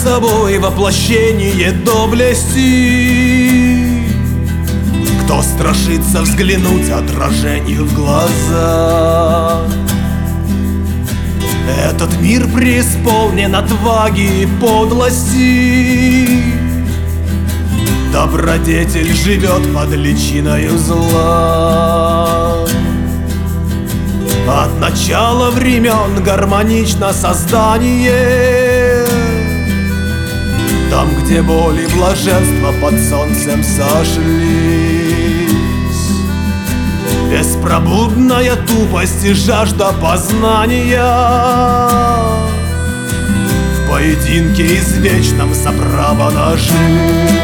собой воплощение доблести. Кто страшится взглянуть отражению в глаза? Этот мир преисполнен отваги и подлости. Добродетель живет под личиною зла. От начала времен гармонично создание. Там, где боль и блаженство под солнцем сошлись. Беспробудная тупость и жажда познания в поединке извечном за право на жизнь.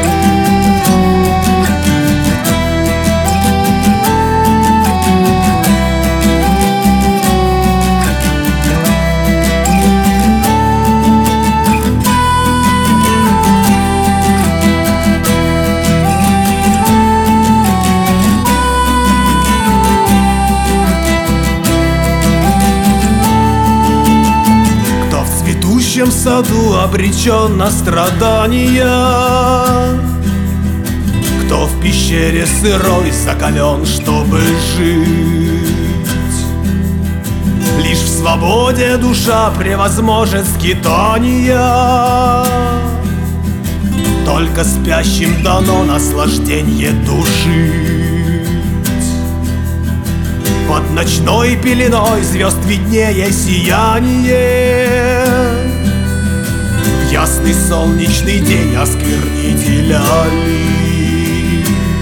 В саду обречен на страдания, кто в пещере сырой закален, чтобы жить. Лишь в свободе душа превозможет скитания. Только спящим дано наслаждение душить. Под ночной пеленой звезд виднее сияние. Ясный солнечный день осквернителя ли?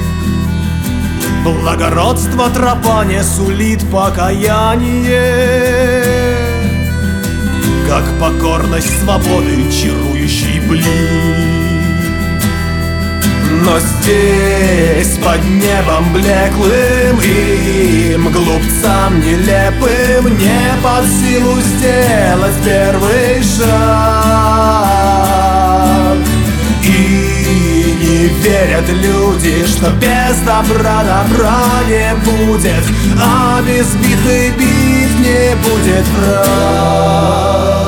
Благородство тропа не сулит покаяние, как покорность свободы чарующий блик. Но здесь под небом блеклым им, глупцам нелепым, не под силу сделать первый шаг. И не верят люди, что без добра добра не будет, а без битвы бит не будет враг.